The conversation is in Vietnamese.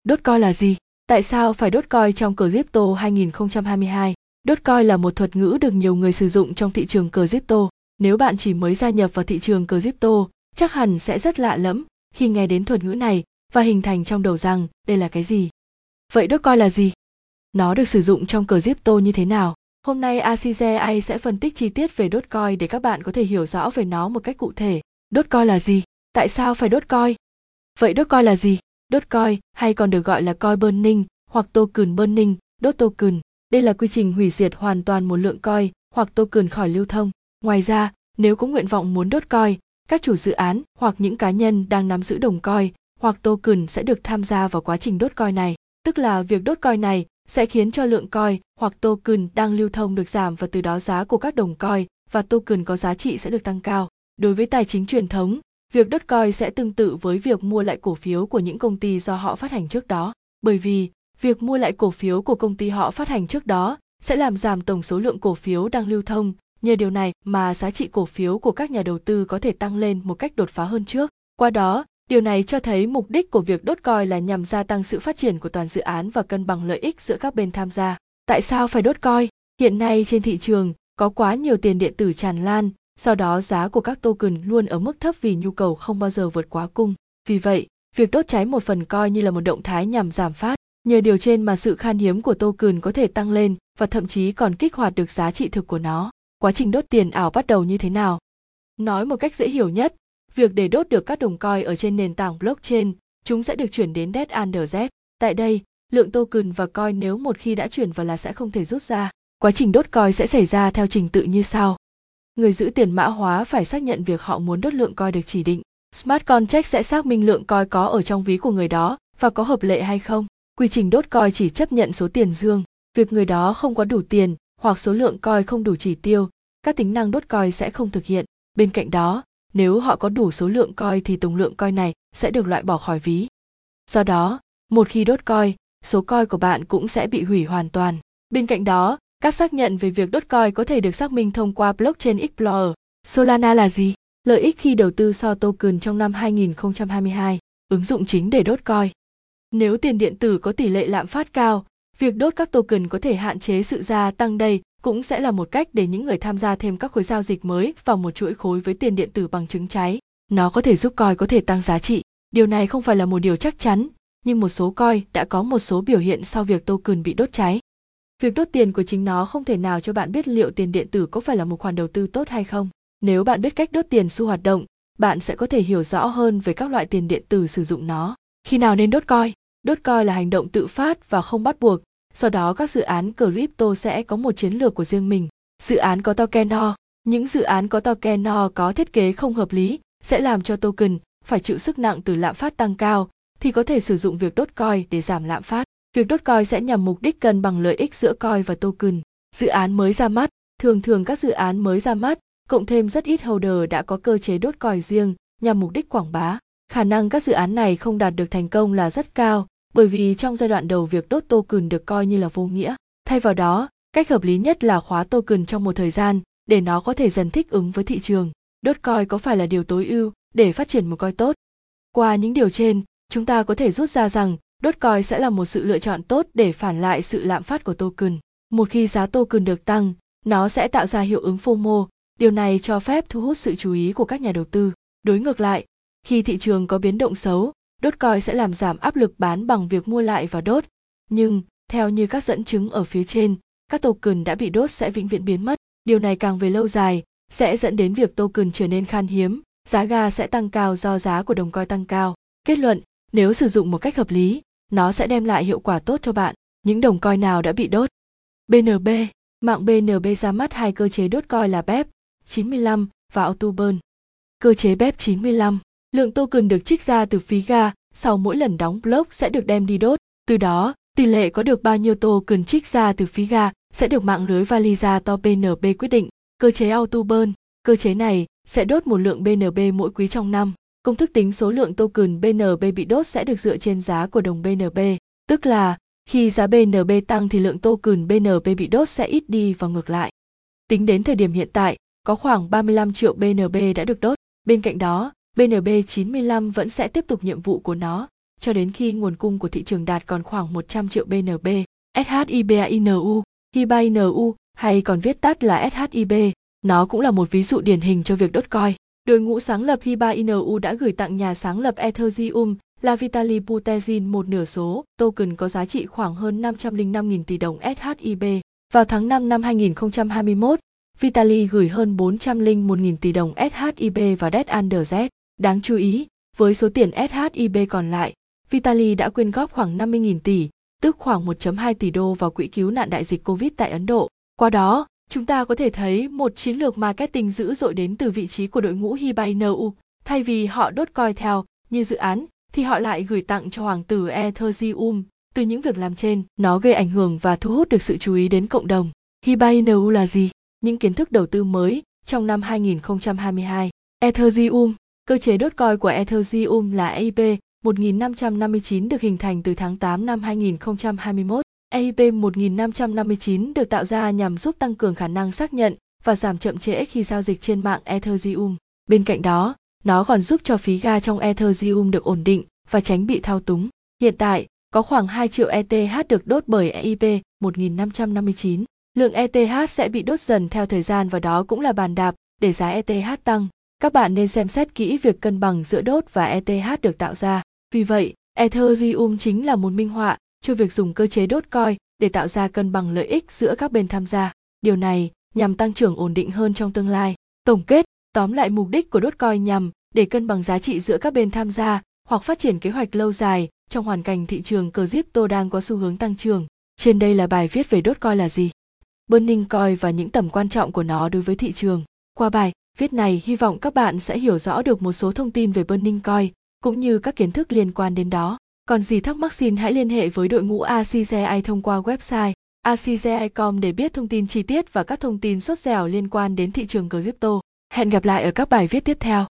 Dogecoin là gì? Tại sao phải Dogecoin trong crypto 2022? Dogecoin là một thuật ngữ được nhiều người sử dụng trong thị trường crypto. Nếu bạn chỉ mới gia nhập vào thị trường crypto, chắc hẳn sẽ rất lạ lẫm khi nghe đến thuật ngữ này và hình thành trong đầu rằng đây là cái gì. Vậy Dogecoin là gì? Nó được sử dụng trong crypto như thế nào? Hôm nay ACGA sẽ phân tích chi tiết về Dogecoin để các bạn có thể hiểu rõ về nó một cách cụ thể. Dogecoin là gì? Tại sao phải Dogecoin? Vậy Dogecoin là gì? Dogecoin hay còn được gọi là coin burning hoặc token burning, Doge token. Đây là quy trình hủy diệt hoàn toàn một lượng coin hoặc token khỏi lưu thông. Ngoài ra, nếu có nguyện vọng muốn Dogecoin, các chủ dự án hoặc những cá nhân đang nắm giữ đồng coin hoặc token sẽ được tham gia vào quá trình Dogecoin này. Tức là việc Dogecoin này sẽ khiến cho lượng coin hoặc token đang lưu thông được giảm và từ đó giá của các đồng coin và token có giá trị sẽ được tăng cao. Đối với tài chính truyền thống, việc Dogecoin sẽ tương tự với việc mua lại cổ phiếu của những công ty do họ phát hành trước đó. Bởi vì, việc mua lại cổ phiếu của công ty họ phát hành trước đó sẽ làm giảm tổng số lượng cổ phiếu đang lưu thông, nhờ điều này mà giá trị cổ phiếu của các nhà đầu tư có thể tăng lên một cách đột phá hơn trước. Qua đó, điều này cho thấy mục đích của việc Dogecoin là nhằm gia tăng sự phát triển của toàn dự án và cân bằng lợi ích giữa các bên tham gia. Tại sao phải Dogecoin? Hiện nay trên thị trường có quá nhiều tiền điện tử tràn lan, do đó giá của các token luôn ở mức thấp vì nhu cầu không bao giờ vượt quá cung. Vì vậy, việc đốt cháy một phần coin như là một động thái nhằm giảm phát. Nhờ điều trên mà sự khan hiếm của token có thể tăng lên và thậm chí còn kích hoạt được giá trị thực của nó. Quá trình đốt tiền ảo bắt đầu như thế nào? Nói một cách dễ hiểu nhất, việc để đốt được các đồng coin ở trên nền tảng blockchain, chúng sẽ được chuyển đến Dead Under Z. Tại đây, lượng token và coin nếu một khi đã chuyển vào là sẽ không thể rút ra. Quá trình đốt coin sẽ xảy ra theo trình tự như sau. Người giữ tiền mã hóa phải xác nhận việc họ muốn đốt lượng coin được chỉ định. Smart contract sẽ xác minh lượng coin có ở trong ví của người đó và có hợp lệ hay không. Quy trình đốt coin chỉ chấp nhận số tiền dương. Việc người đó không có đủ tiền hoặc số lượng coin không đủ chỉ tiêu, các tính năng đốt coin sẽ không thực hiện. Bên cạnh đó, nếu họ có đủ số lượng coin thì tổng lượng coin này sẽ được loại bỏ khỏi ví. Do đó, một khi đốt coin, số coin của bạn cũng sẽ bị hủy hoàn toàn. Bên cạnh đó, các xác nhận về việc đốt coin có thể được xác minh thông qua Blockchain Explorer. Solana là gì? Lợi ích khi đầu tư so token trong năm 2022, ứng dụng chính để đốt coin. Nếu tiền điện tử có tỷ lệ lạm phát cao, việc đốt các token có thể hạn chế sự gia tăng đây cũng sẽ là một cách để những người tham gia thêm các khối giao dịch mới vào một chuỗi khối với tiền điện tử bằng chứng cháy. Nó có thể giúp coin có thể tăng giá trị. Điều này không phải là một điều chắc chắn, nhưng một số coin đã có một số biểu hiện sau việc token bị đốt cháy. Việc đốt tiền của chính nó không thể nào cho bạn biết liệu tiền điện tử có phải là một khoản đầu tư tốt hay không. Nếu bạn biết cách đốt tiền xu hoạt động, bạn sẽ có thể hiểu rõ hơn về các loại tiền điện tử sử dụng nó. Khi nào nên đốt coin? Đốt coin là hành động tự phát và không bắt buộc, do đó các dự án crypto sẽ có một chiến lược của riêng mình. Dự án có token ho. Những dự án có token ho có thiết kế không hợp lý sẽ làm cho token phải chịu sức nặng từ lạm phát tăng cao, thì có thể sử dụng việc đốt coin để giảm lạm phát. Việc đốt coin sẽ nhằm mục đích cân bằng lợi ích giữa coin và token. Dự án mới ra mắt. Thường các dự án mới ra mắt, cộng thêm rất ít holder đã có cơ chế đốt coin riêng nhằm mục đích quảng bá. Khả năng các dự án này không đạt được thành công là rất cao, bởi vì trong giai đoạn đầu việc đốt token được coi như là vô nghĩa. Thay vào đó, cách hợp lý nhất là khóa token trong một thời gian để nó có thể dần thích ứng với thị trường. Đốt coin có phải là điều tối ưu để phát triển một coin tốt? Qua những điều trên, chúng ta có thể rút ra rằng đốt coin sẽ là một sự lựa chọn tốt để phản lại sự lạm phát của token. Một khi giá token được tăng, nó sẽ tạo ra hiệu ứng FOMO, điều này cho phép thu hút sự chú ý của các nhà đầu tư. Đối ngược lại, khi thị trường có biến động xấu, đốt coin sẽ làm giảm áp lực bán bằng việc mua lại và đốt. Nhưng, theo như các dẫn chứng ở phía trên, các token đã bị đốt sẽ vĩnh viễn biến mất. Điều này càng về lâu dài, sẽ dẫn đến việc token trở nên khan hiếm, giá gas sẽ tăng cao do giá của đồng coin tăng cao. Kết luận, nếu sử dụng một cách hợp lý, nó sẽ đem lại hiệu quả tốt cho bạn. Những đồng coin nào đã bị đốt? BNB, mạng BNB ra mắt hai cơ chế đốt coin là BEP 95 và Autoburn. Cơ chế BEP 95, lượng token được trích ra từ phí gas sau mỗi lần đóng block sẽ được đem đi đốt. Từ đó, tỷ lệ có được bao nhiêu token trích ra từ phí gas sẽ được mạng lưới validator BNB quyết định. Cơ chế Autoburn, cơ chế này sẽ đốt một lượng BNB mỗi quý trong năm. Công thức tính số lượng token BNB bị đốt sẽ được dựa trên giá của đồng BNB, tức là khi giá BNB tăng thì lượng token BNB bị đốt sẽ ít đi và ngược lại. Tính đến thời điểm hiện tại, có khoảng 35 triệu BNB đã được đốt. Bên cạnh đó, BNB 95 vẫn sẽ tiếp tục nhiệm vụ của nó, cho đến khi nguồn cung của thị trường đạt còn khoảng 100 triệu BNB. SHIBA-INU, Shiba Inu hay còn viết tắt là SHIB, nó cũng là một ví dụ điển hình cho việc Dogecoin. Đội ngũ sáng lập Shiba Inu đã gửi tặng nhà sáng lập Ethereum là Vitalik Buterin một nửa số token có giá trị khoảng hơn 505.000 tỷ đồng SHIB. Vào tháng 5 năm 2021, Vitalik gửi hơn 401.000 tỷ đồng SHIB vào Dead Under Z. Đáng chú ý, với số tiền SHIB còn lại, Vitalik đã quyên góp khoảng 50.000 tỷ, tức khoảng 1,2 tỷ đô vào quỹ cứu nạn đại dịch Covid tại Ấn Độ. Qua đó, chúng ta có thể thấy một chiến lược marketing dữ dội đến từ vị trí của đội ngũ Shiba Inu. Thay vì họ đốt coi theo như dự án, thì họ lại gửi tặng cho hoàng tử Ethereum. Từ những việc làm trên, nó gây ảnh hưởng và thu hút được sự chú ý đến cộng đồng. Shiba Inu là gì? Những kiến thức đầu tư mới trong năm 2022. Ethereum. Cơ chế đốt coi của Ethereum là EIP 1559 được hình thành từ tháng 8 năm 2021. EIP 1559 được tạo ra nhằm giúp tăng cường khả năng xác nhận và giảm chậm trễ khi giao dịch trên mạng Ethereum. Bên cạnh đó, nó còn giúp cho phí gas trong Ethereum được ổn định và tránh bị thao túng. Hiện tại, có khoảng 2 triệu ETH được đốt bởi EIP 1559. Lượng ETH sẽ bị đốt dần theo thời gian và đó cũng là bàn đạp để giá ETH tăng. Các bạn nên xem xét kỹ việc cân bằng giữa đốt và ETH được tạo ra. Vì vậy, Ethereum chính là một minh họa cho việc dùng cơ chế đốt coin để tạo ra cân bằng lợi ích giữa các bên tham gia. Điều này nhằm tăng trưởng ổn định hơn trong tương lai. Tổng kết, tóm lại mục đích của đốt coin nhằm để cân bằng giá trị giữa các bên tham gia hoặc phát triển kế hoạch lâu dài trong hoàn cảnh thị trường crypto đang có xu hướng tăng trưởng. Trên đây là bài viết về đốt coin là gì, burning coin và những tầm quan trọng của nó đối với thị trường. Qua bài viết này, hy vọng các bạn sẽ hiểu rõ được một số thông tin về burning coin cũng như các kiến thức liên quan đến đó. Còn gì thắc mắc xin hãy liên hệ với đội ngũ ACGI thông qua website acgi.com để biết thông tin chi tiết và các thông tin sốt dẻo liên quan đến thị trường crypto. Hẹn gặp lại ở các bài viết tiếp theo.